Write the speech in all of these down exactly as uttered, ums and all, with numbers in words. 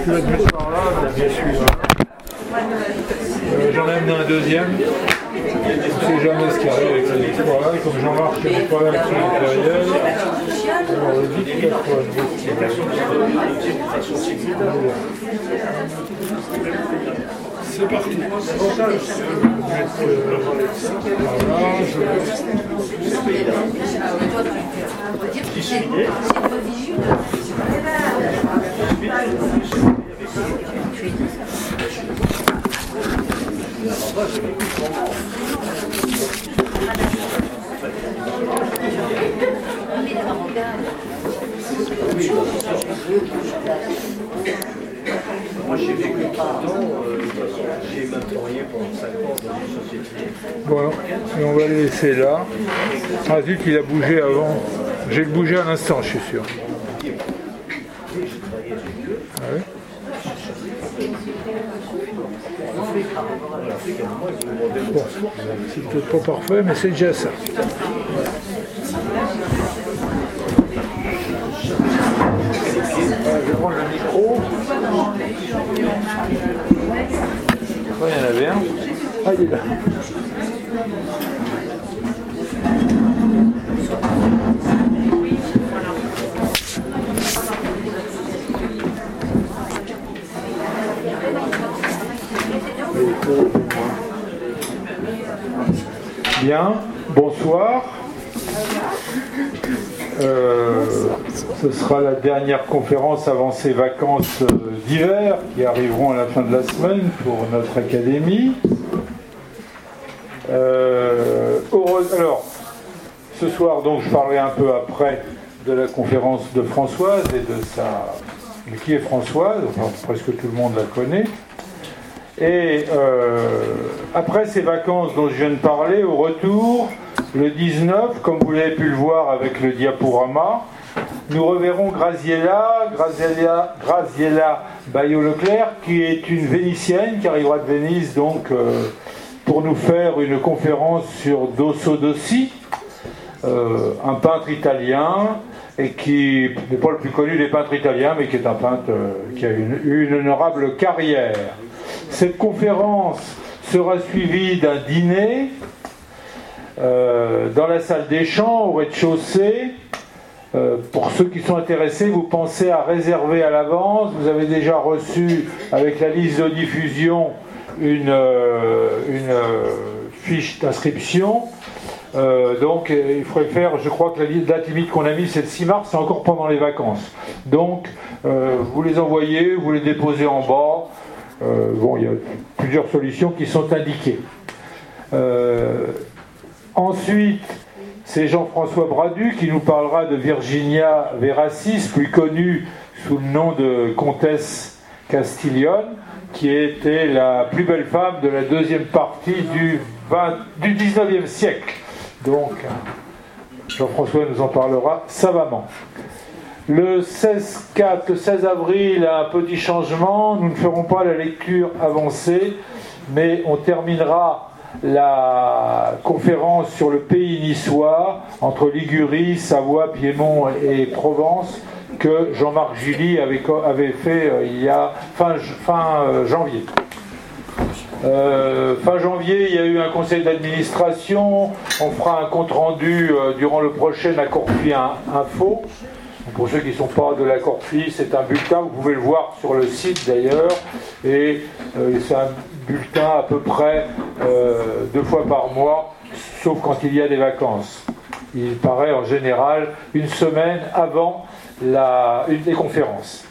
tu vas te mettre par là, donc bien sûr. Euh, j'en ai amené un deuxième. On ne sait jamais ce qui arrive avec la lecture. Voilà, et comme Jean-Marc n'est pas là avec son matériel, alors le vite quatre-vingts. C'est parti. Je vais mettre euh, voilà, Moi j'ai vécu trente ans, euh, j'ai même travaillé pendant cinq ans dans une société. Bon, et on va le laisser là. Ah zut, il a bougé avant. J'ai le bougé à l'instant, je suis sûr. Ah oui. Bon, c'est peut-être pas parfait, mais c'est déjà ça. Je vais prendre le micro. Oh, il y en avait un. Ah, il est là. Bien, bonsoir. Euh, ce sera la dernière conférence avant ces vacances d'hiver qui arriveront à la fin de la semaine pour notre académie. Euh, alors, ce soir, donc, je parlerai un peu après de la conférence de Françoise et de sa... Qui est Françoise, enfin, presque tout le monde la connaît. Et euh, après ces vacances dont je viens de parler, au retour, le dix-neuf, comme vous l'avez pu le voir avec le diaporama, nous reverrons Graziella, Graziella, Graziella Baillot-Leclerc, qui est une Vénitienne, qui arrivera de Venise, donc, euh, pour nous faire une conférence sur Dosso Dossi, euh, un peintre italien, et qui n'est pas le plus connu des peintres italiens, mais qui est un peintre euh, qui a une, une honorable carrière. Cette conférence sera suivie d'un dîner euh, dans la salle des chants, au rez-de-chaussée. Euh, pour ceux qui sont intéressés, vous pensez à réserver à l'avance. Vous avez déjà reçu, avec la liste de diffusion, une, euh, une euh, fiche d'inscription. Euh, donc il faudrait faire, je crois que la date limite qu'on a mise c'est le six mars, c'est encore pendant les vacances. Donc euh, vous les envoyez, vous les déposez en bas. Euh, bon, il y a plusieurs solutions qui sont indiquées. Euh, ensuite, c'est Jean-François Bradu qui nous parlera de Virginia Verassis, plus connue sous le nom de comtesse Castiglione, qui était la plus belle femme de la deuxième partie du, vingt, du dix-neuvième siècle. Donc, Jean-François nous en parlera savamment. Le seize quatre, le seize avril, un petit changement. Nous ne ferons pas la lecture avancée, mais on terminera la conférence sur le pays niçois, entre Ligurie, Savoie, Piémont et Provence, que Jean-Marc July avait, avait fait euh, il y a fin, fin euh, janvier. Euh, fin janvier, il y a eu un conseil d'administration. On fera un compte-rendu euh, durant le prochain Accorfi Info. Pour ceux qui ne sont pas de l'Accorfi, c'est un bulletin, vous pouvez le voir sur le site d'ailleurs, et euh, c'est un bulletin à peu près euh, deux fois par mois, sauf quand il y a des vacances. Il paraît en général une semaine avant la, une des conférences.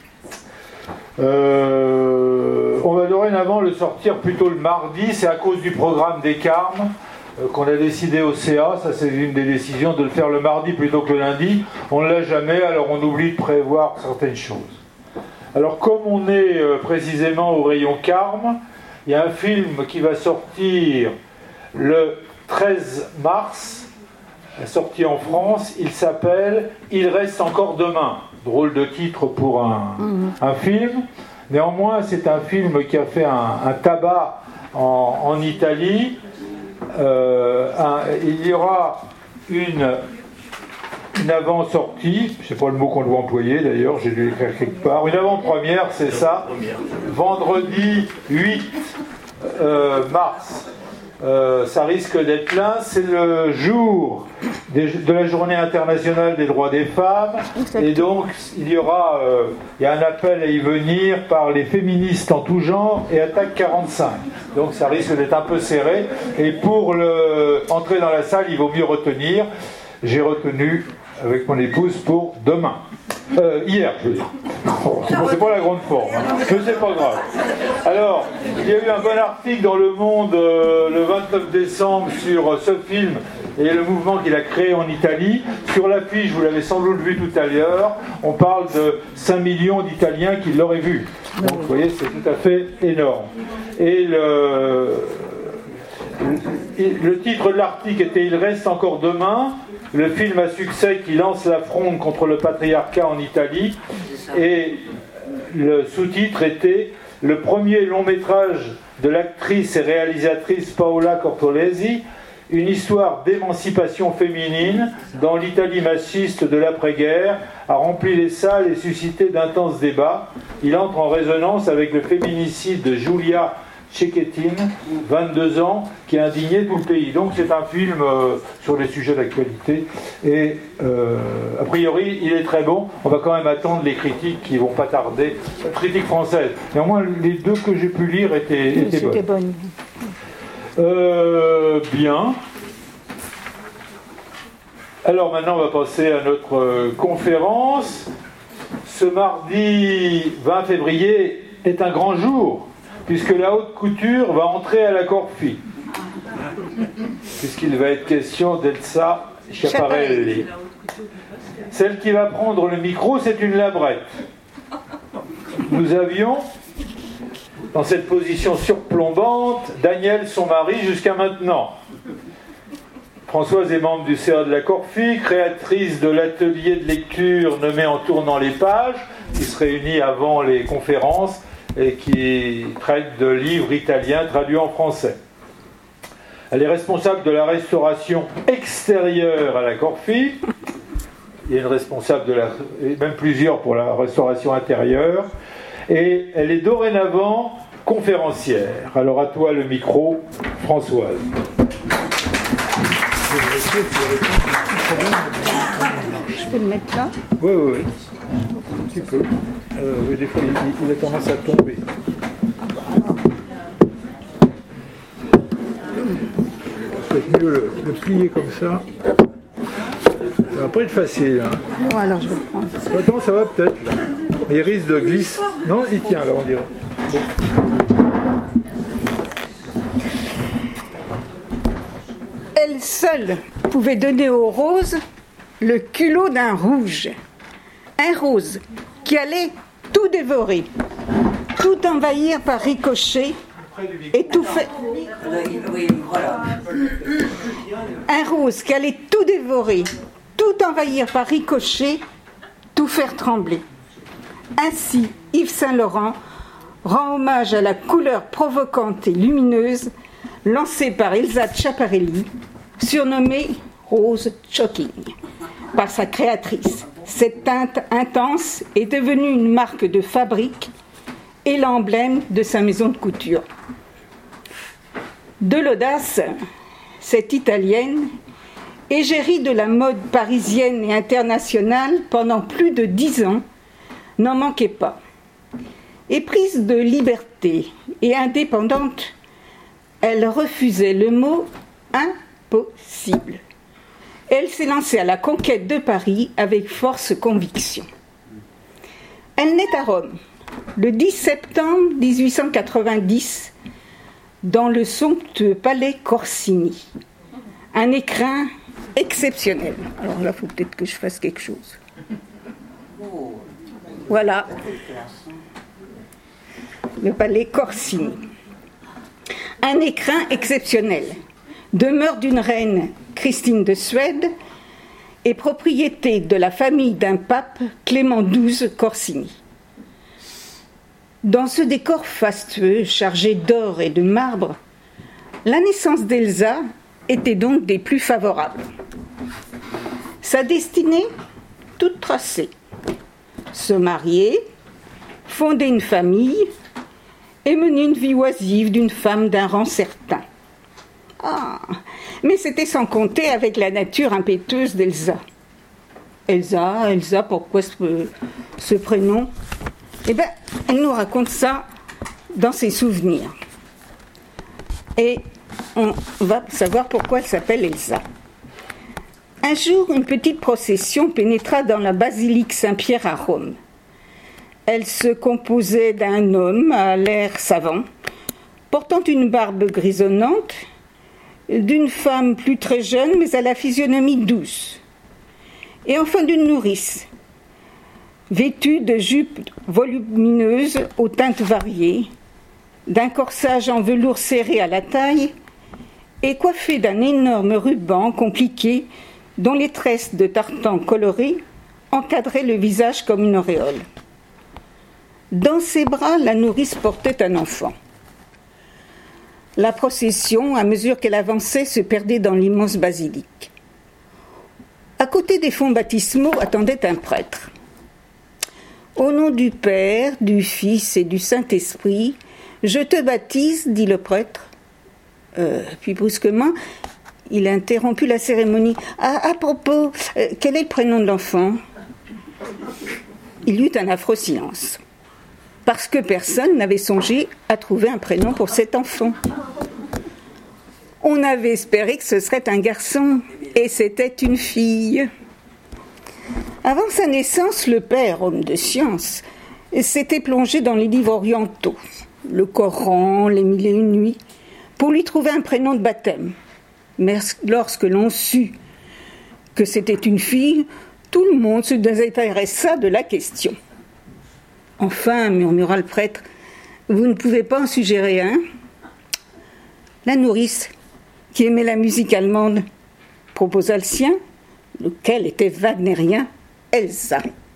Euh, on va dorénavant le sortir plutôt le mardi, c'est à cause du programme des Carmes euh, qu'on a décidé au C A, ça c'est une des décisions de le faire le mardi plutôt que le lundi. On ne l'a jamais, alors on oublie de prévoir certaines choses. Alors comme on est euh, précisément au rayon Carmes, il y a un film qui va sortir le treize mars, sorti en France, il s'appelle « Il reste encore demain ». Drôle de titre pour un, mmh. un film. Néanmoins, c'est un film qui a fait un, un tabac en, en Italie. Euh, un, il y aura une, une avant-sortie, c'est pas le mot qu'on doit employer d'ailleurs, j'ai dû l'écrire quelque part, une avant-première, c'est ça, vendredi huit euh, mars. Euh, ça risque d'être là, c'est le jour des, de la journée internationale des droits des femmes. Exactement. Et donc il y aura euh, il y a un appel à y venir par les féministes en tout genre et Attaque quarante-cinq. Donc ça risque d'être un peu serré. Et pour le, entrer dans la salle, il vaut mieux retenir. J'ai retenu avec mon épouse pour demain. Euh, hier, je veux dire. Bon, c'est pas la grande forme, hein. Mais c'est pas grave. Alors, il y a eu un bon article dans Le Monde euh, le vingt-neuf décembre sur euh, ce film et le mouvement qu'il a créé en Italie. Sur l'affiche, vous l'avez sans doute vu tout à l'heure, on parle de cinq millions d'Italiens qui l'auraient vu. Donc, vous voyez, c'est tout à fait énorme. Et le, le titre de l'article était « Il reste encore demain ». Le film à succès qui lance la fronde contre le patriarcat en Italie, et le sous-titre était « Le premier long métrage de l'actrice et réalisatrice Paola Cortolesi, une histoire d'émancipation féminine dans l'Italie machiste de l'après-guerre, a rempli les salles et suscité d'intenses débats. Il entre en résonance avec le féminicide de Giulia Cecchettin, vingt-deux ans, qui a indigné tout le pays. Donc c'est un film euh, sur les sujets d'actualité et euh, a priori il est très bon. On va quand même attendre les critiques qui vont pas tarder, critiques françaises. Néanmoins les deux que j'ai pu lire étaient, étaient bonnes. bonnes. Euh, bien. Alors maintenant on va passer à notre euh, conférence. Ce mardi vingt février est un grand jour, puisque la haute couture va entrer à la Corfi, puisqu'il va être question d'Elsa Schiaparelli. Celle qui va prendre le micro, c'est une labrette. Nous avions, dans cette position surplombante, Daniel, son mari, jusqu'à maintenant. Françoise est membre du C A de la Corfi, créatrice de l'atelier de lecture nommé En tournant les pages, qui se réunit avant les conférences, et qui traite de livres italiens traduits en français. Elle est responsable de la restauration extérieure à la Corfi. Il y a une responsable, de la, et même plusieurs pour la restauration intérieure. Et elle est dorénavant conférencière. Alors à toi le micro, Françoise. Je peux le mettre là ? Oui, oui, oui. Tu peux. Euh, oui, des fois, il, il a tendance à tomber. C'est mieux le, le plier comme ça. Ça va pas être facile. Hein. Non, alors je vais le prendre. Attends, ça va peut-être. Mais il risque de glisser. Non, il tient là, on dirait. Bon. Elle seule pouvait donner aux roses le culot d'un rouge. Un rose qui allait tout dévorer, tout envahir par ricochet et tout faire. Un rose qui allait tout dévorer, tout envahir par ricochet, tout faire trembler. Ainsi, Yves Saint-Laurent rend hommage à la couleur provocante et lumineuse lancée par Elsa Schiaparelli, surnommée Rose Shocking par sa créatrice. Cette teinte intense est devenue une marque de fabrique et l'emblème de sa maison de couture. De l'audace, cette Italienne, égérie de la mode parisienne et internationale pendant plus de dix ans, n'en manquait pas. Éprise de liberté et indépendante, elle refusait le mot impossible. Elle s'est lancée à la conquête de Paris avec force conviction. Elle naît à Rome le dix septembre dix-huit cent quatre-vingt-dix dans le somptueux palais Corsini. Un écrin exceptionnel. Alors là, il faut peut-être que je fasse quelque chose. Voilà. Le palais Corsini. Un écrin exceptionnel. Demeure d'une reine, Christine de Suède, et propriété de la famille d'un pape, Clément douze Corsini. Dans ce décor fastueux, chargé d'or et de marbre, la naissance d'Elsa était donc des plus favorables. Sa destinée, toute tracée. Se marier, fonder une famille et mener une vie oisive d'une femme d'un rang certain. Ah, mais c'était sans compter avec la nature impétueuse d'Elsa. Elsa, Elsa, pourquoi ce, ce prénom ? Eh bien, elle nous raconte ça dans ses souvenirs. Et on va savoir pourquoi elle s'appelle Elsa. Un jour, une petite procession pénétra dans la basilique Saint-Pierre à Rome. Elle se composait d'un homme à l'air savant, portant une barbe grisonnante, d'une femme plus très jeune mais à la physionomie douce, et enfin d'une nourrice, vêtue de jupes volumineuses aux teintes variées, d'un corsage en velours serré à la taille et coiffée d'un énorme ruban compliqué dont les tresses de tartan colorés encadraient le visage comme une auréole. Dans ses bras, la nourrice portait un enfant. La procession, à mesure qu'elle avançait, se perdait dans l'immense basilique. À côté des fonts baptismaux attendait un prêtre. « Au nom du Père, du Fils et du Saint-Esprit, je te baptise, dit le prêtre. Euh, » Puis brusquement, il interrompit la cérémonie. Ah, « À propos, euh, quel est le prénom de l'enfant ?» Il y eut un affreux silence, parce que personne n'avait songé à trouver un prénom pour cet enfant. On avait espéré que ce serait un garçon, et c'était une fille. Avant sa naissance, le père, homme de science, s'était plongé dans les livres orientaux, le Coran, les Mille et une nuits, pour lui trouver un prénom de baptême. Mais lorsque l'on sut que c'était une fille, tout le monde se désintéressa de la question. Enfin, murmura le prêtre, vous ne pouvez pas en suggérer un ? La nourrice, qui aimait la musique allemande, proposa le sien, lequel était wagnérien, Elsa.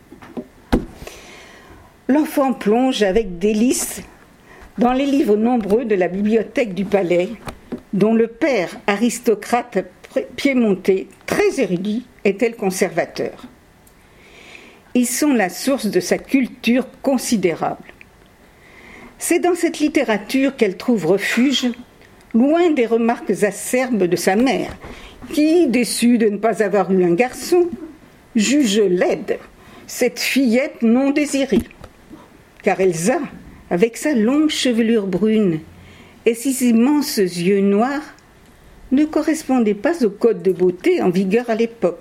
L'enfant plonge avec délice dans les livres nombreux de la bibliothèque du palais, dont le père aristocrate piémontais, très érudit, était le conservateur. Ils sont la source de sa culture considérable. C'est dans cette littérature qu'elle trouve refuge, loin des remarques acerbes de sa mère, qui, déçue de ne pas avoir eu un garçon, juge laide cette fillette non désirée. Car Elsa, avec sa longue chevelure brune et ses immenses yeux noirs, ne correspondait pas au code de beauté en vigueur à l'époque.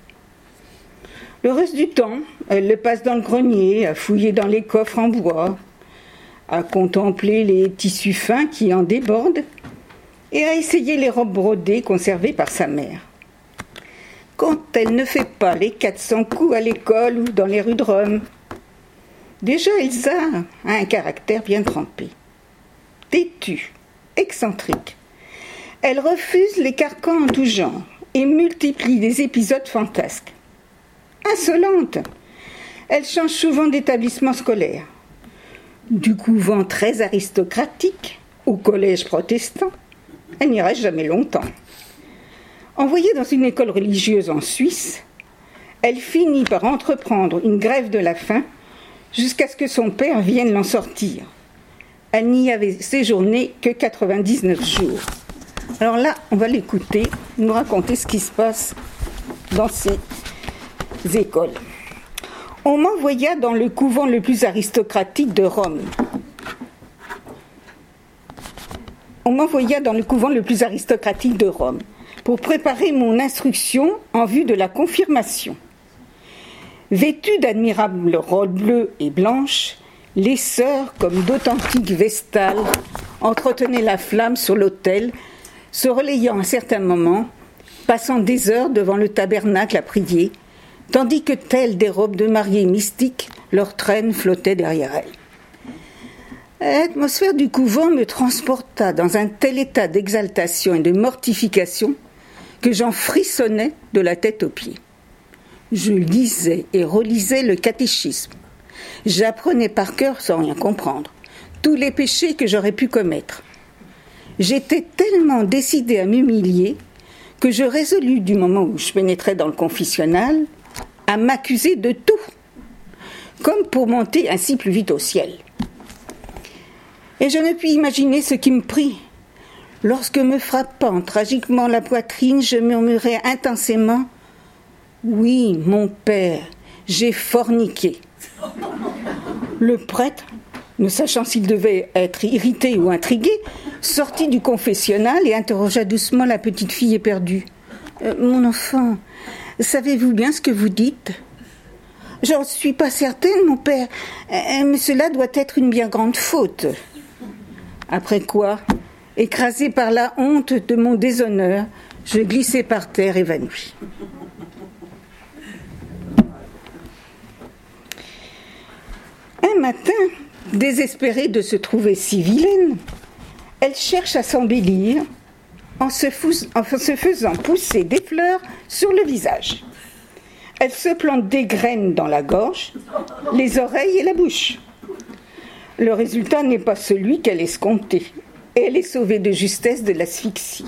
Le reste du temps, elle le passe dans le grenier, à fouiller dans les coffres en bois, à contempler les tissus fins qui en débordent et à essayer les robes brodées conservées par sa mère. Quand elle ne fait pas les quatre cents coups à l'école ou dans les rues de Rome. Déjà, Elsa a un caractère bien trempé. Têtue, excentrique. Elle refuse les carcans en tout genre et multiplie des épisodes fantasques. Insolente, elle change souvent d'établissement scolaire. Du couvent très aristocratique au collège protestant, elle n'y reste jamais longtemps. Envoyée dans une école religieuse en Suisse, elle finit par entreprendre une grève de la faim jusqu'à ce que son père vienne l'en sortir. Elle n'y avait séjourné que quatre-vingt-dix-neuf jours. Alors là, on va l'écouter, nous raconter ce qui se passe dans ces écoles. On m'envoya dans le couvent le plus aristocratique de Rome. On m'envoya dans le couvent le plus aristocratique de Rome pour préparer mon instruction en vue de la confirmation. Vêtues d'admirables robes bleues et blanches, les sœurs, comme d'authentiques vestales, entretenaient la flamme sur l'autel, se relayant à certains moments, passant des heures devant le tabernacle à prier, tandis que telles des robes de mariée mystiques, leurs traînes flottaient derrière elles. L'atmosphère du couvent me transporta dans un tel état d'exaltation et de mortification que j'en frissonnais de la tête aux pieds. Je lisais et relisais le catéchisme. J'apprenais par cœur, sans rien comprendre, tous les péchés que j'aurais pu commettre. J'étais tellement décidée à m'humilier que je résolus, du moment où je pénétrais dans le confessionnal, à m'accuser de tout, comme pour monter ainsi plus vite au ciel. Et je ne puis imaginer ce qui me prit, lorsque, me frappant tragiquement la poitrine, je murmurai intensément « Oui, mon père, j'ai forniqué ». Le prêtre, ne sachant s'il devait être irrité ou intrigué, sortit du confessionnal et interrogea doucement la petite fille éperdue. Euh, « Mon enfant, savez-vous bien ce que vous dites ? » ?»« J'en suis pas certaine, mon père, euh, mais cela doit être une bien grande faute. » Après quoi, écrasé par la honte de mon déshonneur, je glissai par terre évanoui. Un matin, désespérée de se trouver si vilaine, elle cherche à s'embellir en se, fous, en se faisant pousser des fleurs sur le visage. Elle se plante des graines dans la gorge, les oreilles et la bouche. Le résultat n'est pas celui qu'elle escomptait, et elle est sauvée de justesse de l'asphyxie.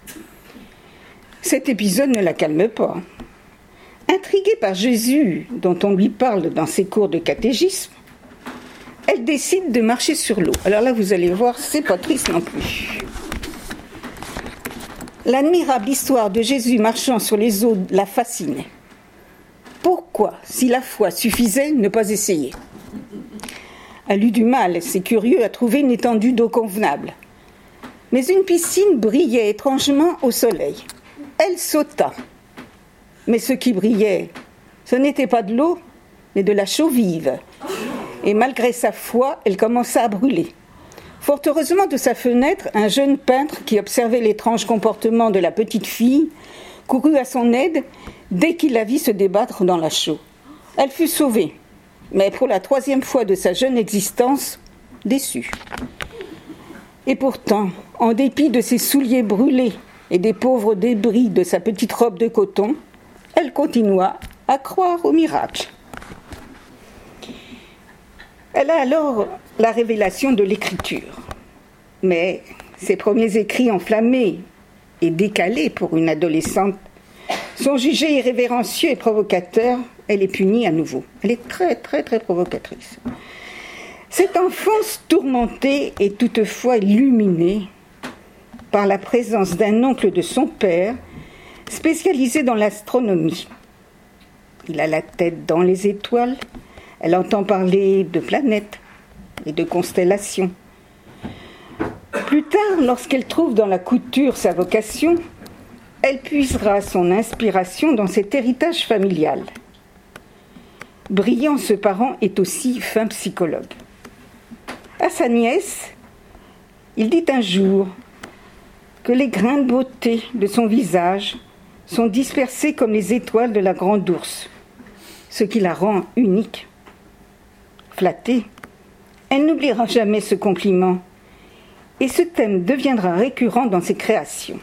Cet épisode ne la calme pas. Intriguée par Jésus, dont on lui parle dans ses cours de catéchisme, elle décide de marcher sur l'eau. Alors là, vous allez voir, c'est pas triste non plus. L'admirable histoire de Jésus marchant sur les eaux la fascinait. Pourquoi, si la foi suffisait, ne pas essayer ? Elle eut du mal, c'est curieux, à trouver une étendue d'eau convenable. Mais une piscine brillait étrangement au soleil. Elle sauta. Mais ce qui brillait, ce n'était pas de l'eau, mais de la chaux vive. Et malgré sa foi, elle commença à brûler. Fort heureusement, de sa fenêtre, un jeune peintre qui observait l'étrange comportement de la petite fille courut à son aide dès qu'il la vit se débattre dans la chaux. Elle fut sauvée, mais pour la troisième fois de sa jeune existence, déçue. Et pourtant, en dépit de ses souliers brûlés et des pauvres débris de sa petite robe de coton, elle continua à croire au miracle. Elle a alors la révélation de l'écriture. Mais ses premiers écrits enflammés et décalés pour une adolescente sont jugés irrévérencieux et provocateurs. Elle est punie à nouveau. Elle est très, très, très provocatrice. Cette enfance tourmentée est toutefois illuminée par la présence d'un oncle de son père, spécialisé dans l'astronomie. Il a la tête dans les étoiles. Elle entend parler de planètes et de constellations. Plus tard, lorsqu'elle trouve dans la couture sa vocation, elle puisera son inspiration dans cet héritage familial. Brillant, ce parent est aussi fin psychologue. À sa nièce, il dit un jour que les grains de beauté de son visage sont dispersés comme les étoiles de la grande ours, ce qui la rend unique. Flattée, elle n'oubliera jamais ce compliment et ce thème deviendra récurrent dans ses créations.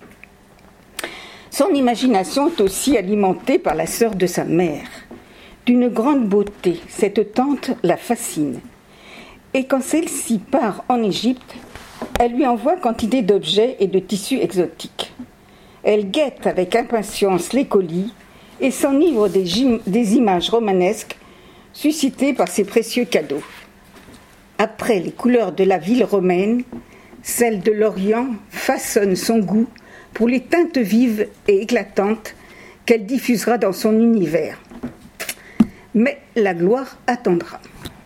Son imagination est aussi alimentée par la sœur de sa mère. D'une grande beauté, cette tante la fascine. Et quand celle-ci part en Égypte, elle lui envoie quantité d'objets et de tissus exotiques. Elle guette avec impatience les colis et s'enivre des, gym- des images romanesques suscitées par ces précieux cadeaux. Après les couleurs de la ville romaine, celle de l'Orient façonne son goût pour les teintes vives et éclatantes qu'elle diffusera dans son univers. Mais la gloire attendra.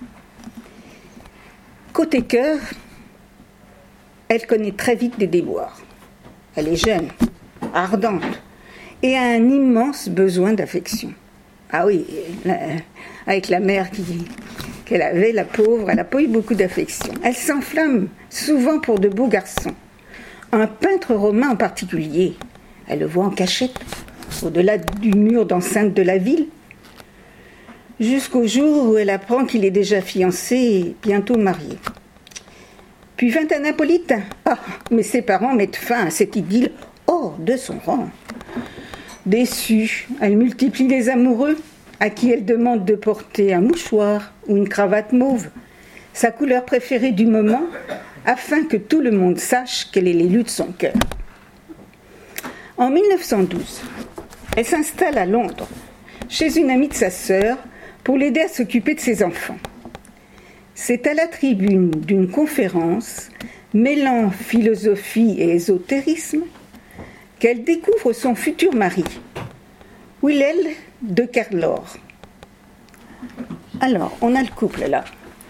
Côté cœur, elle connaît très vite des déboires. Elle est jeune, ardente, et a un immense besoin d'affection. Ah oui, la, avec la mère qui, qu'elle avait, la pauvre, elle n'a pas eu beaucoup d'affection. Elle s'enflamme souvent pour de beaux garçons. Un peintre romain en particulier, elle le voit en cachette, au-delà du mur d'enceinte de la ville, jusqu'au jour où elle apprend qu'il est déjà fiancé et bientôt marié. Puis vint un Napolitain. Ah, mais ses parents mettent fin à cette idylle hors de son rang. Déçue, elle multiplie les amoureux à qui elle demande de porter un mouchoir ou une cravate mauve, sa couleur préférée du moment, afin que tout le monde sache quel est l'élu de son cœur. En mille neuf cent douze, elle s'installe à Londres, chez une amie de sa sœur, pour l'aider à s'occuper de ses enfants. C'est à la tribune d'une conférence mêlant philosophie et ésotérisme qu'elle découvre son futur mari, Wilhelm de Kerlor. Alors, on a le couple là.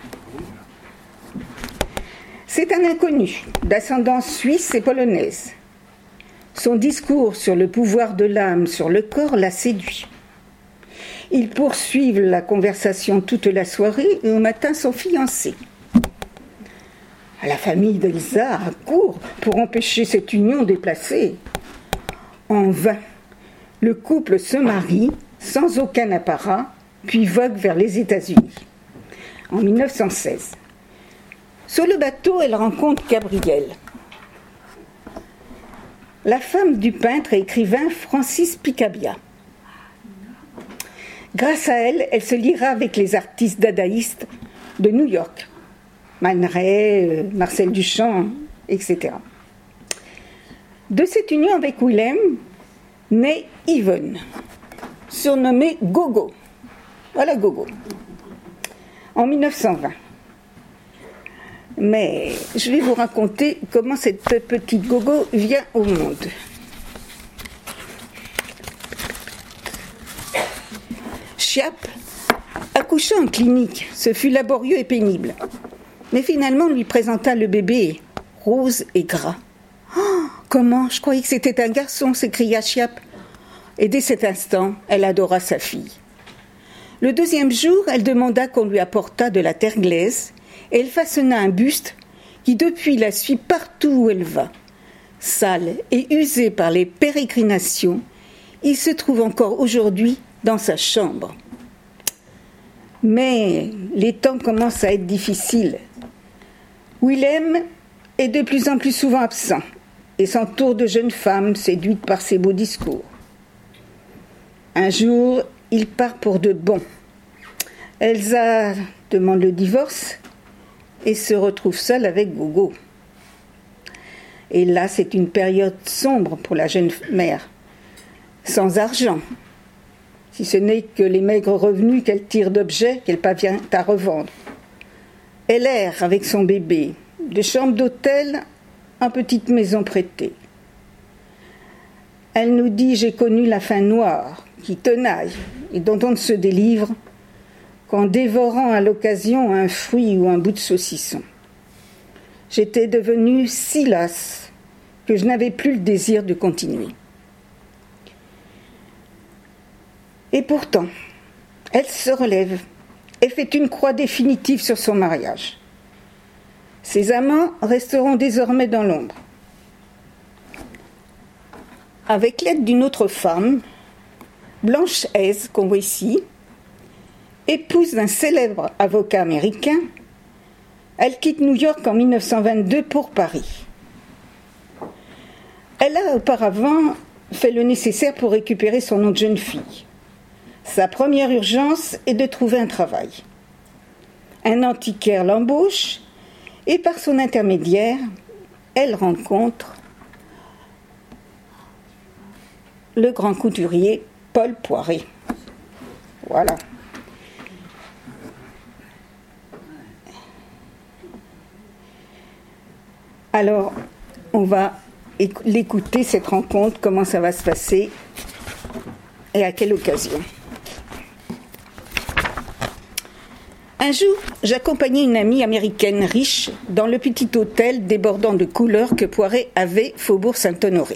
C'est un inconnu, d'ascendance suisse et polonaise. Son discours sur le pouvoir de l'âme sur le corps l'a séduit. Ils poursuivent la conversation toute la soirée et au matin sont fiancés. La famille d'Elsa accourt pour empêcher cette union déplacée. En vain, le couple se marie sans aucun apparat, puis vogue vers les États-Unis. En mille neuf cent seize. Sur le bateau, elle rencontre Gabrielle, la femme du peintre et écrivain Francis Picabia. Grâce à elle, elle se liera avec les artistes dadaïstes de New York, Man Ray, Marcel Duchamp, et cetera. De cette union avec Wilhelm naît Yvonne, surnommée Gogo. Voilà Gogo. En mille neuf cent vingt. Mais je vais vous raconter comment cette petite Gogo vient au monde. Chiappe accoucha en clinique. Ce fut laborieux et pénible. Mais finalement, on lui présenta le bébé, rose et gras. Oh, comment? Je croyais que c'était un garçon, s'écria Chiappe. Et dès cet instant, elle adora sa fille. Le deuxième jour, elle demanda qu'on lui apportât de la terre glaise et elle façonna un buste qui depuis la suit partout où elle va. Sale et usé par les pérégrinations, il se trouve encore aujourd'hui dans sa chambre. Mais les temps commencent à être difficiles. Wilhelm est de plus en plus souvent absent et s'entoure de jeunes femmes séduites par ses beaux discours. Un jour, il part pour de bon. Elsa demande le divorce et se retrouve seule avec Gogo. Et là, c'est une période sombre pour la jeune mère, sans argent, si ce n'est que les maigres revenus qu'elle tire d'objets qu'elle parvient à revendre. Elle erre avec son bébé, de chambre d'hôtel en petite maison prêtée. Elle nous dit « J'ai connu la faim noire, qui tenaille et dont on ne se délivre qu'en dévorant à l'occasion un fruit ou un bout de saucisson. J'étais devenue si lasse que je n'avais plus le désir de continuer. » Et pourtant, elle se relève et fait une croix définitive sur son mariage. Ses amants resteront désormais dans l'ombre. Avec l'aide d'une autre femme, Blanche Hez, qu'on voit ici, épouse d'un célèbre avocat américain, elle quitte New York en mille neuf cent vingt-deux pour Paris. Elle a auparavant fait le nécessaire pour récupérer son nom de jeune fille. Sa première urgence est de trouver un travail. Un antiquaire l'embauche et par son intermédiaire, elle rencontre le grand couturier Paul Poiret. Voilà. Alors, on va l'écouter, cette rencontre, comment ça va se passer et à quelle occasion. Un jour, j'accompagnais une amie américaine riche dans le petit hôtel débordant de couleurs que Poiret avait Faubourg Saint-Honoré.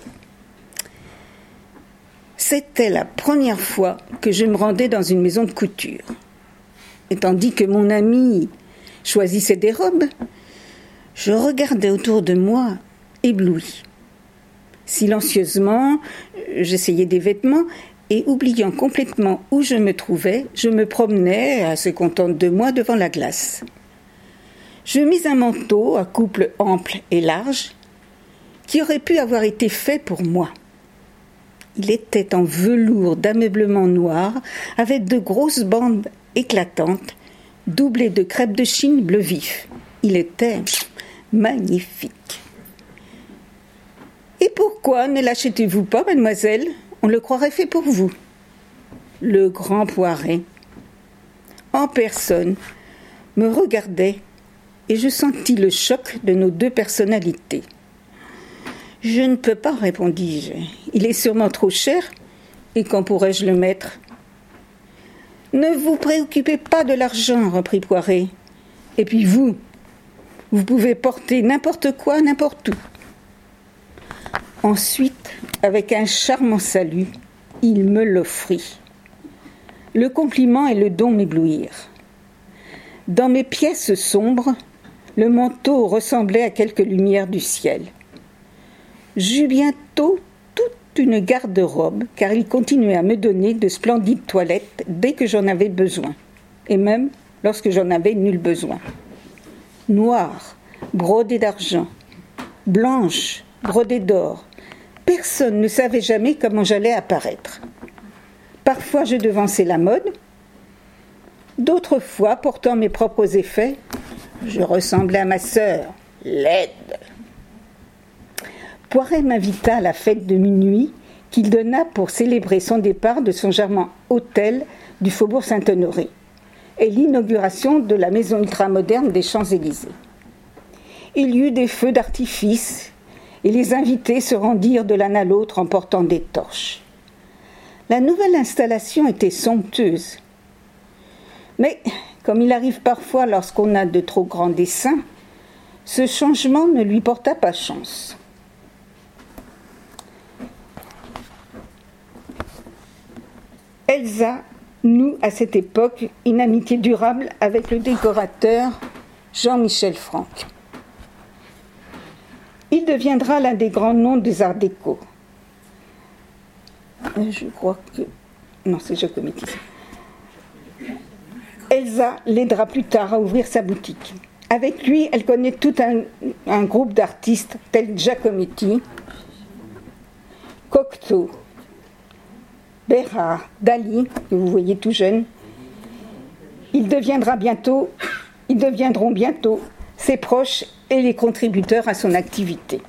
C'était la première fois que je me rendais dans une maison de couture. Et tandis que mon amie choisissait des robes, je regardais autour de moi, éblouie. Silencieusement, j'essayais des vêtements et, oubliant complètement où je me trouvais, je me promenais, assez contente de moi, devant la glace. Je mis un manteau à couple ample et large qui aurait pu avoir été fait pour moi. Il était en velours d'ameublement noir avec de grosses bandes éclatantes doublées de crêpe de Chine bleu vif. Il était magnifique. Et pour Pourquoi ne l'achetez-vous pas, mademoiselle ? On le croirait fait pour vous. » Le grand Poiret, en personne, me regardait et je sentis le choc de nos deux personnalités. « Je ne peux pas, répondis-je. Il est sûrement trop cher et quand pourrais-je le mettre ? » « Ne vous préoccupez pas de l'argent, reprit Poiret. Et puis vous, vous pouvez porter n'importe quoi, n'importe où. Ensuite, avec un charmant salut, il me l'offrit. Le compliment et le don m'éblouirent. Dans mes pièces sombres, le manteau ressemblait à quelques lumières du ciel. J'eus bientôt toute une garde-robe, car il continuait à me donner de splendides toilettes dès que j'en avais besoin, et même lorsque j'en avais nul besoin. Noire, brodée d'argent, blanche, brodée d'or, personne ne savait jamais comment j'allais apparaître. Parfois je devançais la mode, d'autres fois, portant mes propres effets, je ressemblais à ma sœur, laide. Poiret m'invita à la fête de minuit qu'il donna pour célébrer son départ de son charmant hôtel du Faubourg Saint-Honoré et l'inauguration de la maison ultramoderne des Champs-Élysées. Il y eut des feux d'artifice et les invités se rendirent de l'un à l'autre en portant des torches. La nouvelle installation était somptueuse. Mais, comme il arrive parfois lorsqu'on a de trop grands desseins, ce changement ne lui porta pas chance. Elsa noue à cette époque une amitié durable avec le décorateur Jean-Michel Franck. Il deviendra l'un des grands noms des arts déco. Je crois que... Non, c'est Giacometti. Elsa l'aidera plus tard à ouvrir sa boutique. Avec lui, elle connaît tout un, un groupe d'artistes tels Giacometti, Cocteau, Bérard, Dali, que vous voyez tout jeune. Il deviendra bientôt, ils deviendront bientôt ses proches et les contributeurs à son activité.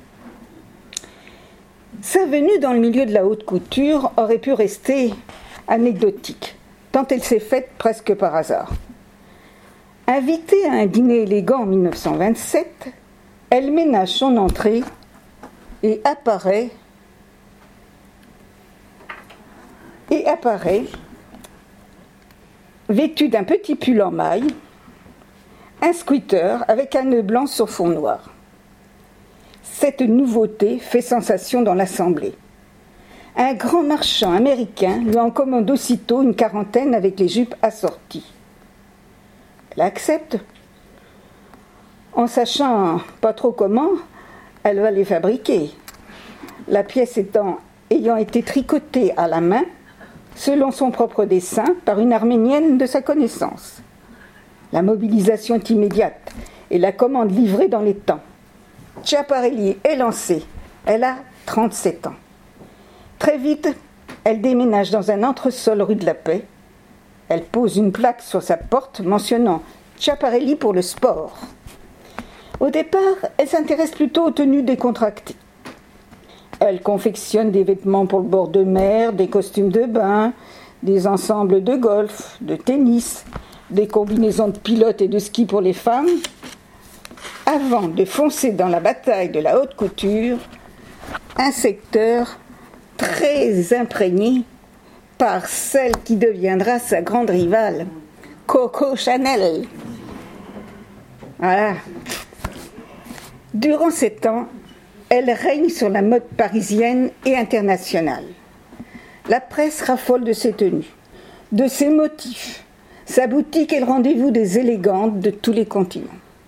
Sa venue dans le milieu de la haute couture aurait pu rester anecdotique, tant elle s'est faite presque par hasard. Invitée à un dîner élégant en mille neuf cent vingt-sept, elle ménage son entrée et apparaît et apparaît vêtue d'un petit pull en maille, un sweater avec un nœud blanc sur fond noir. Cette nouveauté fait sensation dans l'assemblée. Un grand marchand américain lui en commande aussitôt une quarantaine avec les jupes assorties. Elle accepte, en sachant pas trop comment elle va les fabriquer. La pièce étant, ayant été tricotée à la main, selon son propre dessin, par une arménienne de sa connaissance. La mobilisation est immédiate et la commande livrée dans les temps. Schiaparelli est lancée. Elle a trente-sept ans. Très vite, elle déménage dans un entresol rue de la Paix. Elle pose une plaque sur sa porte mentionnant Schiaparelli pour le sport. Au départ, elle s'intéresse plutôt aux tenues décontractées. Elle confectionne des vêtements pour le bord de mer, des costumes de bain, des ensembles de golf, de tennis, des combinaisons de pilotes et de ski pour les femmes, avant de foncer dans la bataille de la haute couture, un secteur très imprégné par celle qui deviendra sa grande rivale, Coco Chanel. Voilà. Durant sept ans, elle règne sur la mode parisienne et internationale. La presse raffole de ses tenues, de ses motifs. Sa boutique est le rendez-vous des élégantes de tous les continents.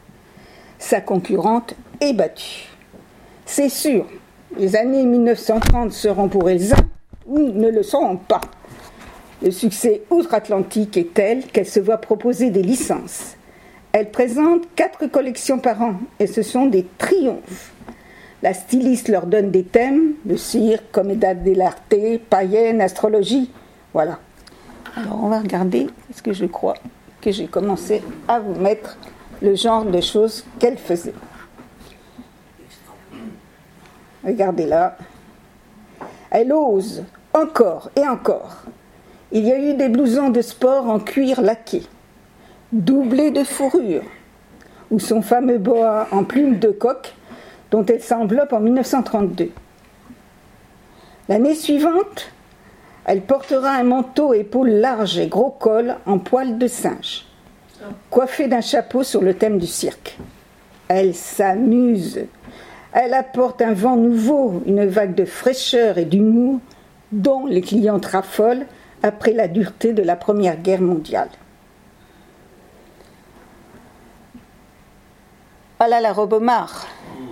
Sa concurrente est battue. C'est sûr, les années mille neuf cent trente seront pour Elsa ou ne le seront pas. Le succès outre-Atlantique est tel qu'elle se voit proposer des licences. Elle présente quatre collections par an et ce sont des triomphes. La styliste leur donne des thèmes, le cirque, commedia dell'arte, païenne, astrologie. Voilà. Alors on va regarder, parce que je crois que j'ai commencé à vous mettre le genre de choses qu'elle faisait. Regardez là. Elle ose, encore et encore. Il y a eu des blousons de sport en cuir laqué, doublés de fourrure, ou son fameux boa en plume de coq, dont elle s'enveloppe en mille neuf cent trente-deux. L'année suivante, elle portera un manteau épaules larges et gros col en poil de singe, coiffé d'un chapeau sur le thème du cirque. Elle s'amuse. Elle apporte un vent nouveau, une vague de fraîcheur et d'humour dont les clients raffolent après la dureté de la Première Guerre mondiale. Voilà la Robomar.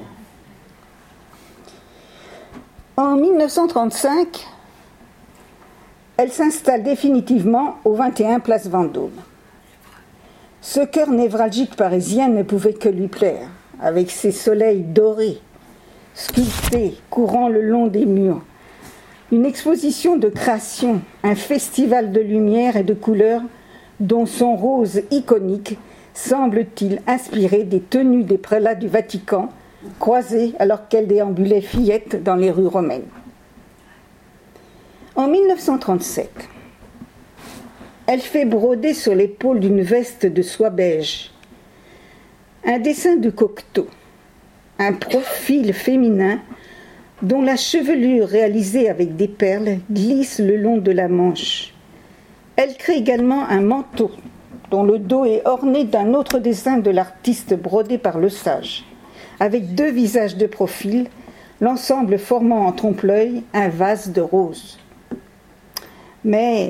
En mille neuf cent trente-cinq, elle s'installe définitivement au vingt et un place Vendôme. Ce cœur névralgique parisien ne pouvait que lui plaire, avec ses soleils dorés, sculptés, courant le long des murs. Une exposition de création, un festival de lumière et de couleurs dont son rose iconique semble-t-il inspiré des tenues des prélats du Vatican, croisées alors qu'elle déambulait fillette dans les rues romaines. En mille neuf cent trente-sept, elle fait broder sur l'épaule d'une veste de soie beige un dessin de Cocteau, un profil féminin dont la chevelure réalisée avec des perles glisse le long de la manche. Elle crée également un manteau dont le dos est orné d'un autre dessin de l'artiste brodé par Le Sage, avec deux visages de profil, l'ensemble formant en trompe-l'œil un vase de roses. Mais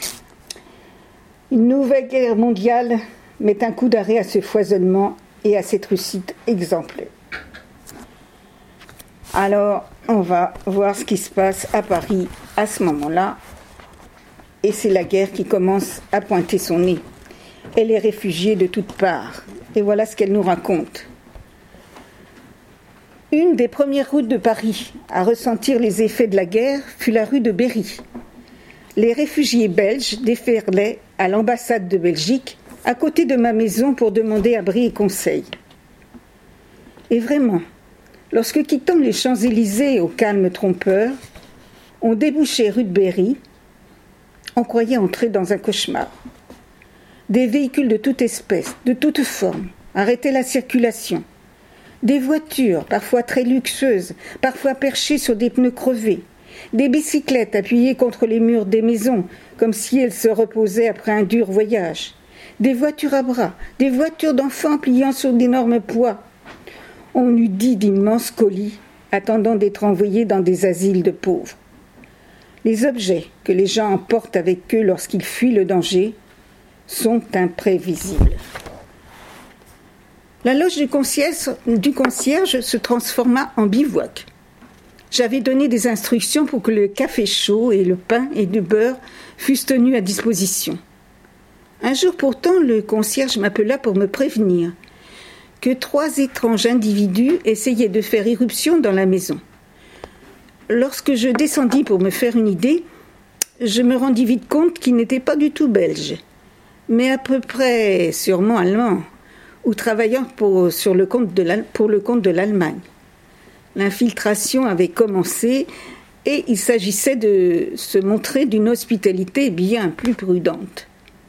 une nouvelle guerre mondiale met un coup d'arrêt à ce foisonnement et à cette réussite exemplaire. Alors, on va voir ce qui se passe à Paris à ce moment-là. Et c'est la guerre qui commence à pointer son nez. Elle est réfugiée de toutes parts. Et voilà ce qu'elle nous raconte. Une des premières routes de Paris à ressentir les effets de la guerre fut la rue de Berry. Les réfugiés belges déferlaient à l'ambassade de Belgique à côté de ma maison pour demander abri et conseil. Et vraiment, lorsque quittant les Champs-Élysées au calme trompeur, on débouchait rue de Berry, on croyait entrer dans un cauchemar. Des véhicules de toute espèce, de toute forme, arrêtaient la circulation. Des voitures, parfois très luxueuses, parfois perchées sur des pneus crevés. Des bicyclettes appuyées contre les murs des maisons, comme si elles se reposaient après un dur voyage. Des voitures à bras, des voitures d'enfants pliant sur d'énormes poids. On eût dit d'immenses colis, attendant d'être envoyés dans des asiles de pauvres. Les objets que les gens emportent avec eux lorsqu'ils fuient le danger sont imprévisibles. La loge du concierge, du concierge se transforma en bivouac. J'avais donné des instructions pour que le café chaud et le pain et du beurre fussent tenus à disposition. Un jour pourtant, le concierge m'appela pour me prévenir que trois étranges individus essayaient de faire irruption dans la maison. Lorsque je descendis pour me faire une idée, je me rendis vite compte qu'ils n'étaient pas du tout belges, mais à peu près sûrement allemands, ou travaillant pour, sur le compte de pour le compte de l'Allemagne. L'infiltration avait commencé et il s'agissait de se montrer d'une hospitalité bien plus prudente.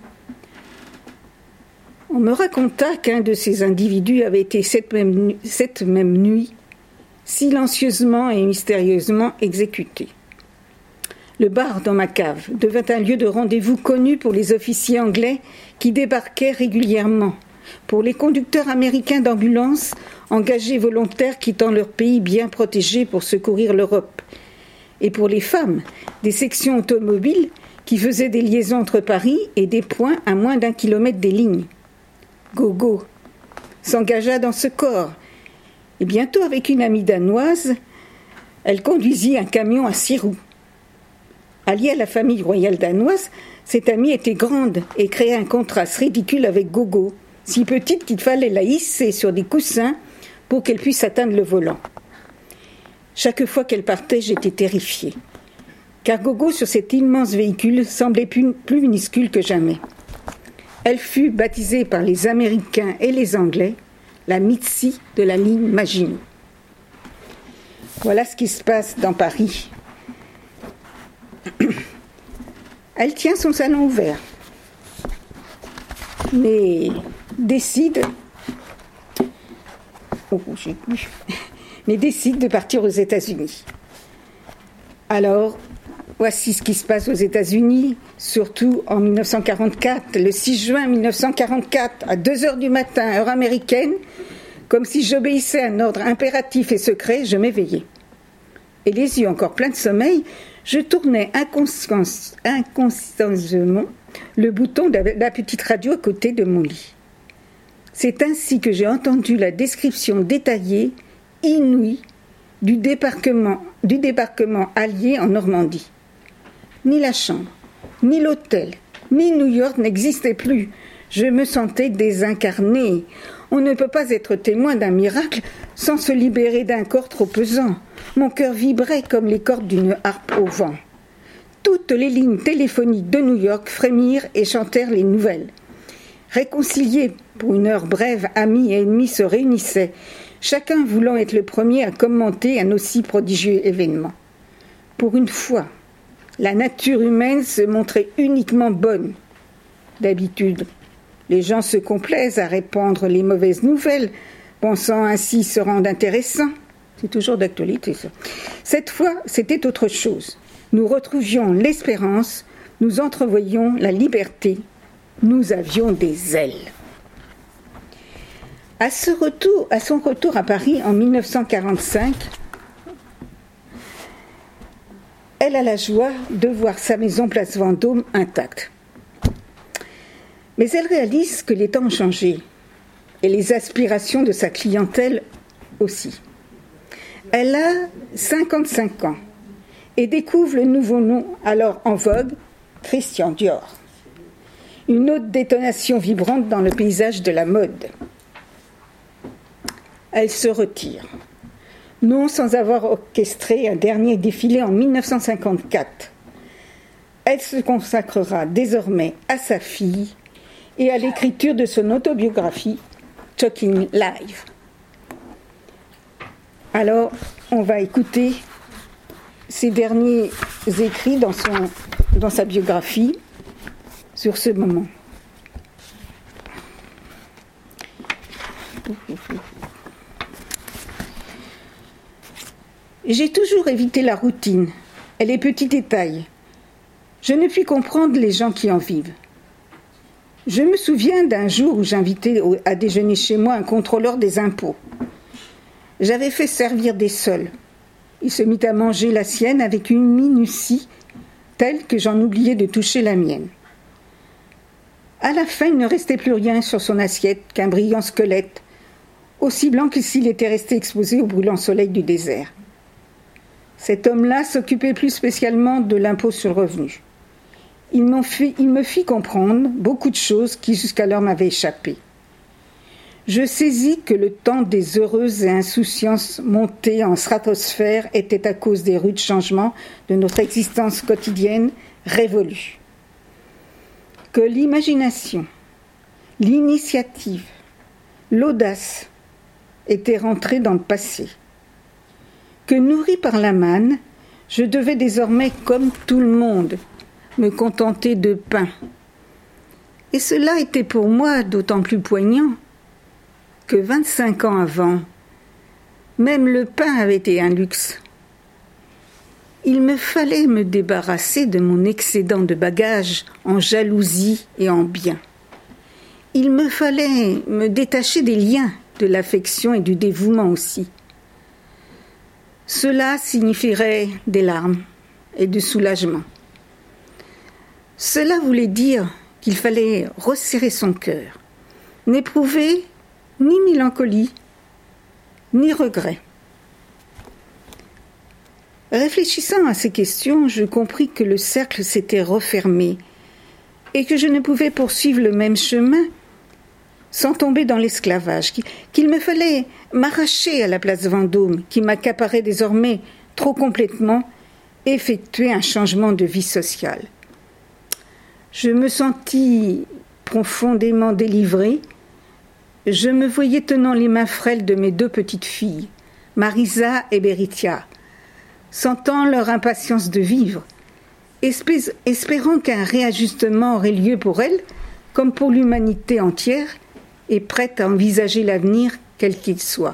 On me raconta qu'un de ces individus avait été cette même, cette même nuit silencieusement et mystérieusement exécuté. Le bar dans ma cave devint un lieu de rendez-vous connu pour les officiers anglais qui débarquaient régulièrement, pour les conducteurs américains d'ambulance engagés volontaires quittant leur pays bien protégé pour secourir l'Europe, et pour les femmes des sections automobiles qui faisaient des liaisons entre Paris et des points à moins d'un kilomètre des lignes. Gogo s'engagea dans ce corps, et bientôt avec une amie danoise, elle conduisit un camion à six roues. Alliée à la famille royale danoise, cette amie était grande et créait un contraste ridicule avec Gogo, si petite qu'il fallait la hisser sur des coussins pour qu'elle puisse atteindre le volant. Chaque fois qu'elle partait, j'étais terrifiée, car Gogo sur cet immense véhicule semblait plus, plus minuscule que jamais. Elle fut baptisée par les Américains et les Anglais la Mitzi de la ligne Maginot. Voilà ce qui se passe dans Paris. Elle tient son salon ouvert, mais décide, oh, j'ai plus, mais décide de partir aux États-Unis. Alors, voici ce qui se passe aux États-Unis, surtout en mille neuf cent quarante-quatre, le six juin mille neuf cent quarante-quatre, à deux heures du matin, heure américaine, comme si j'obéissais à un ordre impératif et secret, je m'éveillais. Et les yeux encore pleins de sommeil, je tournais inconsciencement le bouton de la petite radio à côté de mon lit. C'est ainsi que j'ai entendu la description détaillée, inouïe, du débarquement, du débarquement allié en Normandie. Ni la chambre, ni l'hôtel, ni New York n'existaient plus. Je me sentais désincarnée. On ne peut pas être témoin d'un miracle sans se libérer d'un corps trop pesant. Mon cœur vibrait comme les cordes d'une harpe au vent. Toutes les lignes téléphoniques de New York frémirent et chantèrent les nouvelles. Réconciliés pour une heure brève, amis et ennemis se réunissaient, chacun voulant être le premier à commenter un aussi prodigieux événement. Pour une fois, la nature humaine se montrait uniquement bonne. D'habitude, les gens se complaisent à répandre les mauvaises nouvelles, pensant ainsi se rendre intéressants. C'est toujours d'actualité, ça. Cette fois, c'était autre chose. Nous retrouvions l'espérance, nous entrevoyions la liberté, nous avions des ailes. À, ce retour, à son retour à Paris en mille neuf cent quarante-cinq, elle a la joie de voir sa maison place Vendôme intacte. Mais elle réalise que les temps ont changé, et les aspirations de sa clientèle aussi. Elle a cinquante-cinq ans et découvre le nouveau nom alors en vogue, Christian Dior. Une autre détonation vibrante dans le paysage de la mode. Elle se retire, non sans avoir orchestré un dernier défilé en mille neuf cent cinquante-quatre. Elle se consacrera désormais à sa fille et à l'écriture de son autobiographie, Talking Live. Alors, on va écouter ses derniers écrits dans, son, dans sa biographie sur ce moment. J'ai toujours évité la routine et les petits détails. Je ne puis comprendre les gens qui en vivent. Je me souviens d'un jour où j'invitais à déjeuner chez moi un contrôleur des impôts. J'avais fait servir des sols. Il se mit à manger la sienne avec une minutie telle que j'en oubliais de toucher la mienne. À la fin, il ne restait plus rien sur son assiette qu'un brillant squelette, aussi blanc que s'il était resté exposé au brûlant soleil du désert. Cet homme-là s'occupait plus spécialement de l'impôt sur le revenu. Il, m'en fit, il me fit comprendre beaucoup de choses qui jusqu'alors m'avaient échappé. Je saisis que le temps des heureuses et insouciances montées en stratosphère était à cause des rudes changements de notre existence quotidienne révolue. Que l'imagination, l'initiative, l'audace étaient rentrées dans le passé. Que nourri par la manne, je devais désormais, comme tout le monde, me contenter de pain. Et cela était pour moi d'autant plus poignant que vingt-cinq ans avant, même le pain avait été un luxe. Il me fallait me débarrasser de mon excédent de bagages en jalousie et en biens. Il me fallait me détacher des liens, de l'affection et du dévouement aussi. Cela signifierait des larmes et du soulagement. Cela voulait dire qu'il fallait resserrer son cœur, n'éprouver ni mélancolie, ni regret. Réfléchissant à ces questions, je compris que le cercle s'était refermé et que je ne pouvais poursuivre le même chemin sans tomber dans l'esclavage, qu'il me fallait m'arracher à la place Vendôme, qui m'accaparait désormais trop complètement, et effectuer un changement de vie sociale. Je me sentis profondément délivrée. Je me voyais tenant les mains frêles de mes deux petites filles, Marisa et Beritia, sentant leur impatience de vivre, espé- espérant qu'un réajustement aurait lieu pour elle, comme pour l'humanité entière, et prête à envisager l'avenir quel qu'il soit.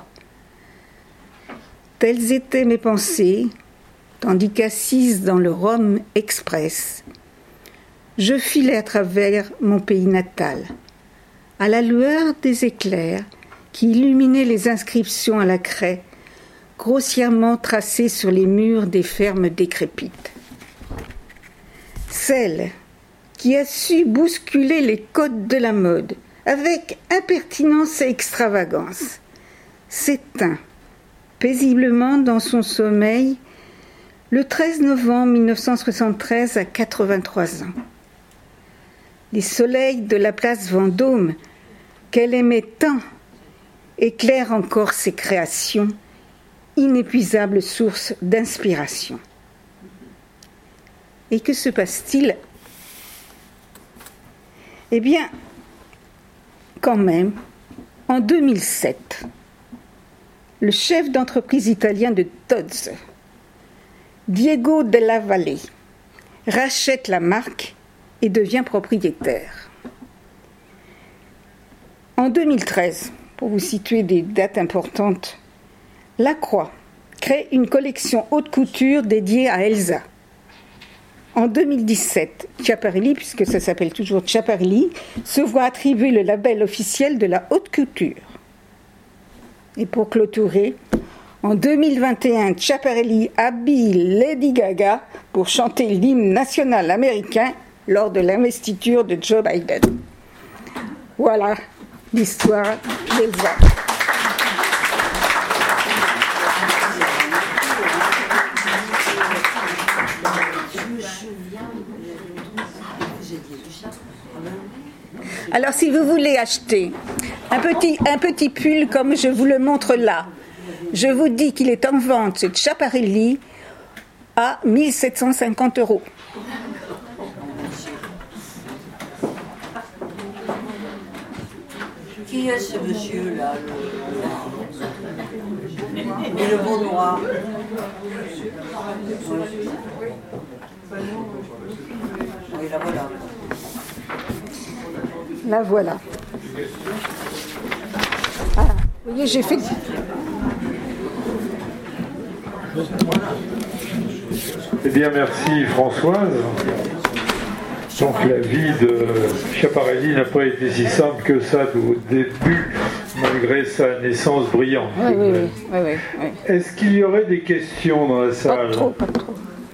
Telles étaient mes pensées, tandis qu'assise dans le Rome Express, je filais à travers mon pays natal, à la lueur des éclairs qui illuminaient les inscriptions à la craie, grossièrement tracées sur les murs des fermes décrépites. Celle qui a su bousculer les codes de la mode avec impertinence et extravagance, s'éteint paisiblement dans son sommeil le treize novembre mille neuf cent soixante-treize à quatre-vingt-trois ans. Les soleils de la place Vendôme, qu'elle aimait tant, éclairent encore ses créations, inépuisable source d'inspiration. Et que se passe-t-il ? Eh bien, quand même, en deux mille sept, le chef d'entreprise italien de Tod's, Diego Della Valle, rachète la marque et devient propriétaire. En deux mille treize, pour vous situer des dates importantes, Lacroix crée une collection haute couture dédiée à Elsa. En deux mille dix-sept, Schiaparelli, puisque ça s'appelle toujours Schiaparelli, se voit attribuer le label officiel de la haute couture. Et pour clôturer, en deux mille vingt et un, Schiaparelli habille Lady Gaga pour chanter l'hymne national américain lors de l'investiture de Joe Biden. Voilà l'histoire d'Elsa. Alors, si vous voulez acheter un petit, un petit pull comme je vous le montre là, je vous dis qu'il est en vente chez Schiaparelli à mille sept cent cinquante euros. Qui est ce monsieur-là, le... Et le beau noir? Oui, la voilà. La voilà. Ah, vous voyez, j'ai fait... Eh bien, merci Françoise. Donc la vie de Schiaparelli n'a pas été si simple que ça au début, malgré sa naissance brillante. Oui, oui, oui, oui, oui, oui. Est-ce qu'il y aurait des questions dans la salle ? Pas trop, pas trop.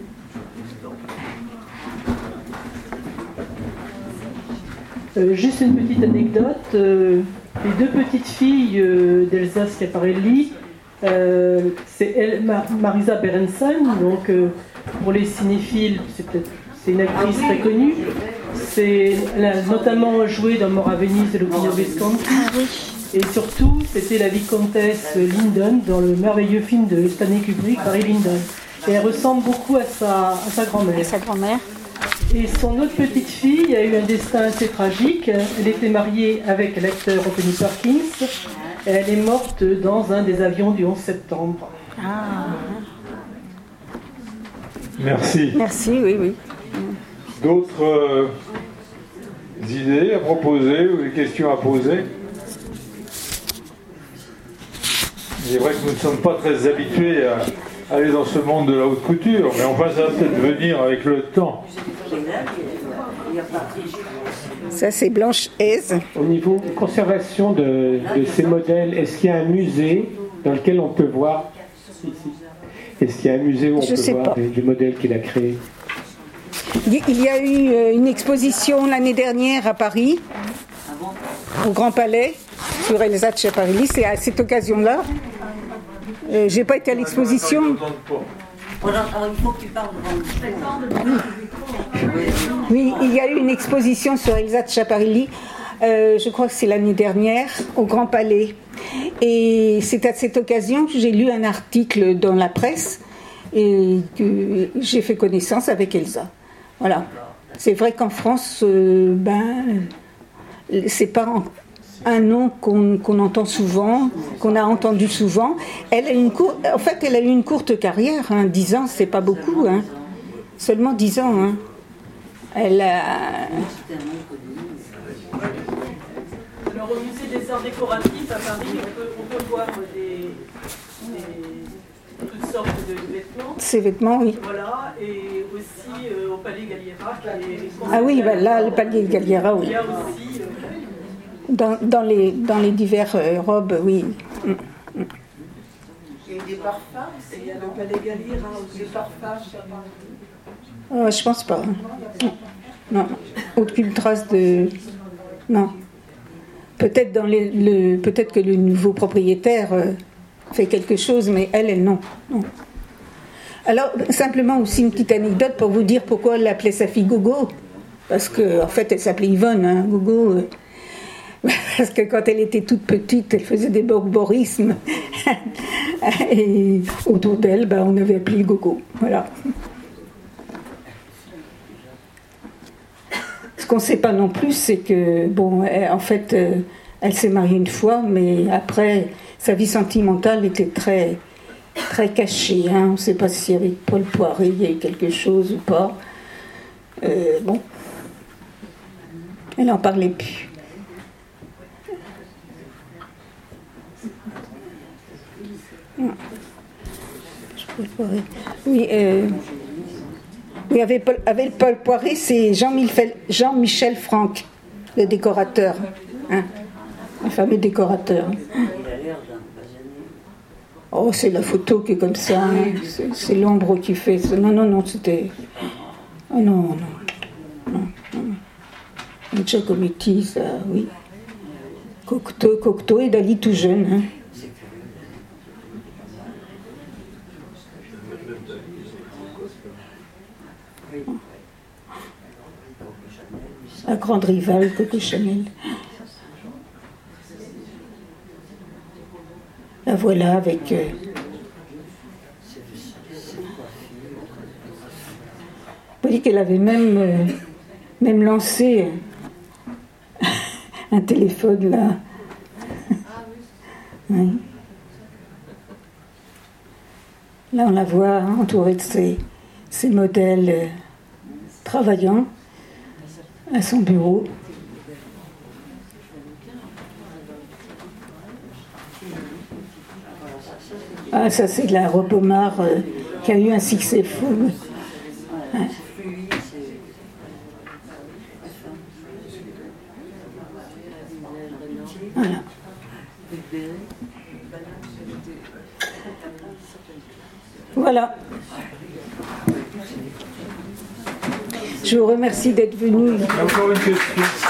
Euh, juste une petite anecdote. Euh, les deux petites filles euh, d'Elsa Schiaparelli, euh, c'est elle, Ma- Marisa Berenson, donc euh, pour les cinéphiles, c'est peut-être c'est une actrice très connue. C'est, elle a notamment joué dans Mort à Venise et L'Opinion Visconti. Et surtout, c'était la vicomtesse Lyndon dans le merveilleux film de Stanley Kubrick, Barry Lyndon. Et elle ressemble beaucoup à sa, à sa grand-mère. Et sa grand-mère. Et son autre petite fille a eu un destin assez tragique. Elle était mariée avec l'acteur Anthony Perkins. Et elle est morte dans un des avions du onze septembre. Ah. Merci. Merci, oui, oui. D'autres euh, idées à proposer ou des questions à poser ? Il est vrai que nous ne sommes pas très habitués à aller dans ce monde de la haute couture, mais enfin ça va peut-être venir avec le temps. Ça, c'est Blanche Haise. Au niveau conservation de, de ces modèles, est-ce qu'il y a un musée dans lequel on peut voir Est-ce qu'il y a un musée où on Je peut sais voir pas. des, des modèles qu'il a créés? Il y a eu une exposition l'année dernière à Paris, au Grand Palais, sur Elsa Schiaparelli. C'est à cette occasion-là. Euh, j'ai pas été à l'exposition. Alors, il faut que tu parles devant le... Oui, il y a eu une exposition sur Elsa Schiaparelli. Euh, je crois que c'est l'année dernière, au Grand Palais. Et c'est à cette occasion que j'ai lu un article dans la presse et que j'ai fait connaissance avec Elsa. Voilà. C'est vrai qu'en France, euh, ben, c'est pas un nom qu'on, qu'on entend souvent, qu'on a entendu souvent. Elle a une cour... En fait, elle a eu une courte carrière. Hein. dix ans, c'est pas beaucoup. Hein. Seulement dix ans, hein. Elle a... Alors au musée des arts décoratifs à Paris, on peut, on peut voir des, des, toutes sortes de vêtements. Ces vêtements, oui. Voilà, et aussi euh, au Palais Galliera. Qui est Ah oui, bah là, le Palais Galliera, oui. Il y a aussi... Euh, Dans, dans, les, dans les diverses euh, robes, oui. Mm. Mm. Et des parfums, c'est il y a le Palais Galliera aussi. Des parfums, Oh, je pense pas. Non. Non. Aucune trace de... Non. Peut-être dans les, le, peut-être que le nouveau propriétaire euh, fait quelque chose, mais elle, elle, non. non. Alors, simplement aussi une petite anecdote pour vous dire pourquoi elle appelait sa fille Gogo. Parce qu'en en fait, elle s'appelait Yvonne, hein, Gogo... Euh, Parce que quand elle était toute petite, elle faisait des borborismes. Et autour d'elle, ben, on avait appelé Gogo. Voilà. Ce qu'on ne sait pas non plus, c'est que, bon, elle, en fait, euh, elle s'est mariée une fois, mais après, sa vie sentimentale était très, très cachée. Hein. On ne sait pas si avec Paul Poiret, il y a eu quelque chose ou pas. Euh, bon. Elle n'en parlait plus. Oui, euh, oui avec, Paul, avec Paul Poiret, c'est Jean-Michel, Jean-Michel Franck, le décorateur, hein, le fameux décorateur. Oh, c'est la photo qui est comme ça, hein, c'est, c'est l'ombre qui fait. Non, non, non, c'était. Oh non, non, non, non. Giacometti, ça, oui. Cocteau, Cocteau et Dali tout jeune, hein. La grande rivale Coco Chanel. La voilà avec... Euh, vous voyez qu'elle avait même, euh, même lancé un téléphone là. Oui. Là on la voit entourée de ses, ses modèles euh, travaillant à son bureau. Ah, ça c'est de la Robomar euh, qui a eu un succès fou. Ouais. Voilà. Voilà. Je vous remercie d'être venu. Encore une question.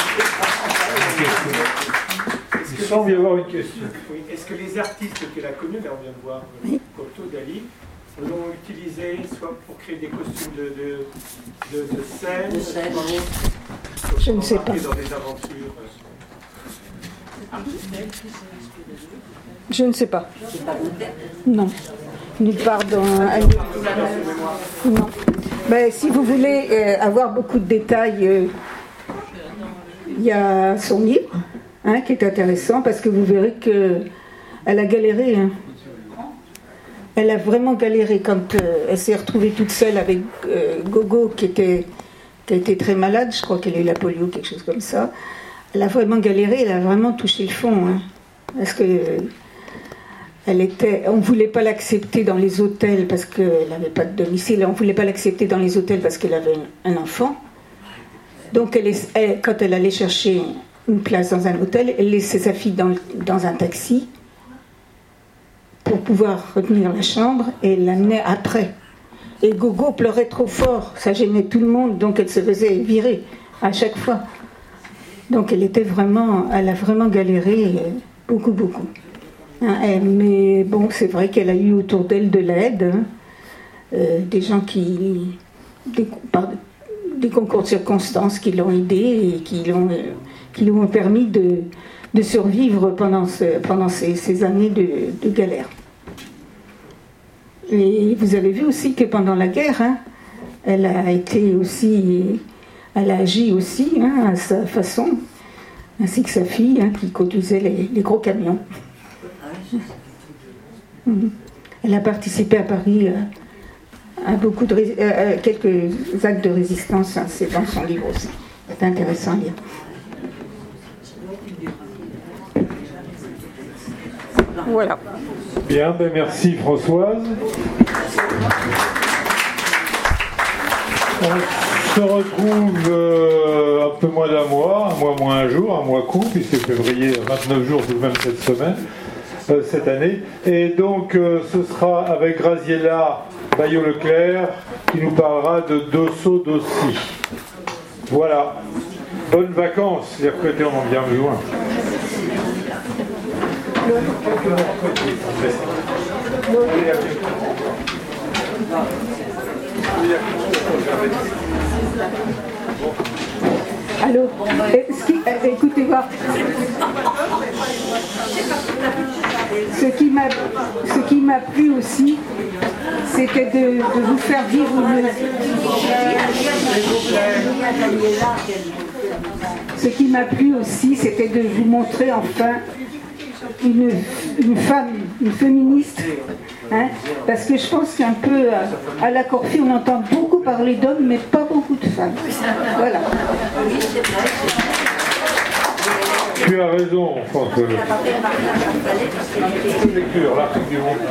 Il semble y avoir une question. Oui. Est-ce que les artistes qu'elle a connus, là on vient de voir, oui. Cocteau, Dali, l'ont utilisé soit pour créer des costumes de, de, de, de scène, De scène. Je ne sais pas. dans des aventures artistiques? Je ne sais pas. C'est pas moderne. Non. Nulle part dans... Non. Mais si vous voulez euh, avoir beaucoup de détails, euh, il y a son livre, hein, qui est intéressant, parce que vous verrez qu'elle a galéré. Hein. Elle a vraiment galéré quand euh, elle s'est retrouvée toute seule avec euh, Gogo, qui était, qui a été très malade, je crois qu'elle a eu la polio, quelque chose comme ça. Elle a vraiment galéré, elle a vraiment touché le fond. Hein, parce que... Euh, Elle était, on ne voulait pas l'accepter dans les hôtels parce qu'elle n'avait pas de domicile. On ne voulait pas l'accepter dans les hôtels parce qu'elle avait un enfant. Donc, elle, elle, quand elle allait chercher une place dans un hôtel, elle laissait sa fille dans, dans un taxi pour pouvoir retenir la chambre et elle l'amenait après. Et Gogo pleurait trop fort, ça gênait tout le monde, donc elle se faisait virer à chaque fois. Donc, elle était vraiment, elle a vraiment galéré beaucoup, beaucoup. Mais bon, c'est vrai qu'elle a eu autour d'elle de l'aide, hein, euh, des gens qui, des, par des concours de circonstances qui l'ont aidée et qui l'ont, euh, qui lui ont permis de, de survivre pendant, ce, pendant ces, ces années de, de galère. Et vous avez vu aussi que pendant la guerre, hein, elle a été aussi, elle a agi aussi, hein, à sa façon, ainsi que sa fille, hein, qui conduisait les, les gros camions. Elle a participé à Paris à beaucoup de ré- euh, quelques actes de résistance. Hein, c'est dans son livre aussi. C'est intéressant à lire. Voilà. Bien, ben merci Françoise. On se retrouve euh, un peu moins d'un mois, un mois moins un jour, un mois court, puisque février, vingt-neuf jours tout de même cette semaine, euh, cette année. Et donc euh, ce sera avec Graziella Bayot-Leclerc qui nous parlera de Dosso Dossi. Voilà. Bonnes vacances, les retraités en ont bien besoin. Allô, ce qui, euh, écoutez voir. Ce qui m'a, ce qui m'a plu aussi, c'était de, de vous faire vivre une. Ce qui m'a plu aussi, c'était de vous montrer enfin une, une femme, une féministe. Hein, parce que je pense qu'un peu à, à la Corfie, on entend beaucoup parler d'hommes, mais pas beaucoup de femmes. Voilà. Tu as raison, François. Une lecture, l'article du Monde.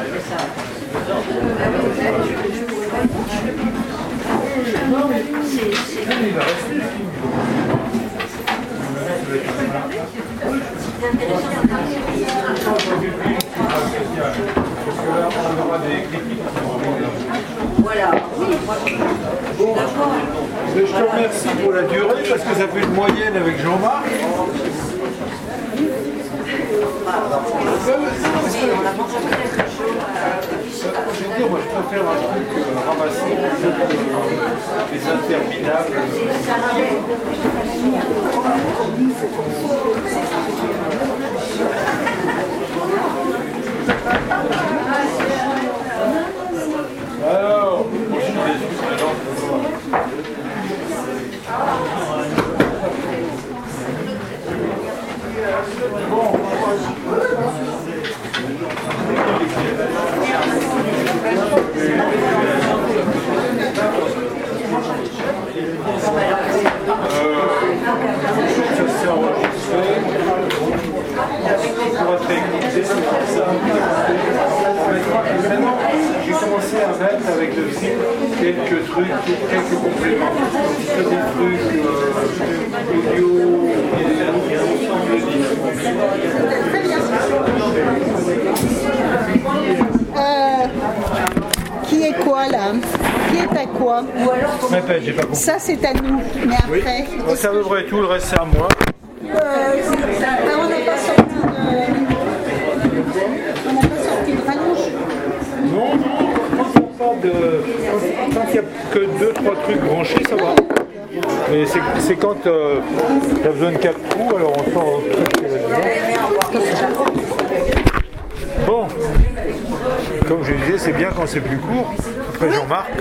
Voilà. Bon, je te remercie pour la durée parce que ça fait une moyenne avec Jean-Marc. Je veux dire, moi je préfère un truc euh, ramassé, les interminables. Alors, je suis déçu, maintenant. Bon. Ça s'est enregistré. Pour être écouté, c'est ça. Maintenant, j'ai commencé à mettre avec le film quelques trucs, quelques compléments. Que des trucs euh, audio, Euh, qui est quoi là? Qui est à quoi? Répète, j'ai pas compris. Ça c'est à nous, mais après. Oui. Ça veut vrai tout, le reste c'est à moi. Euh, ah, on n'a pas sorti de. On n'a pas sorti de rallonge. Non, non, quand il n'y a pas de. Tant qu'il n'y a que deux, trois trucs branchés, ça va. Mais c'est, c'est quand euh, tu as besoin de quatre trous, alors on sort un truc qui est là-dedans. Bon, comme je disais, c'est bien quand c'est plus court. Après Jean-Marc.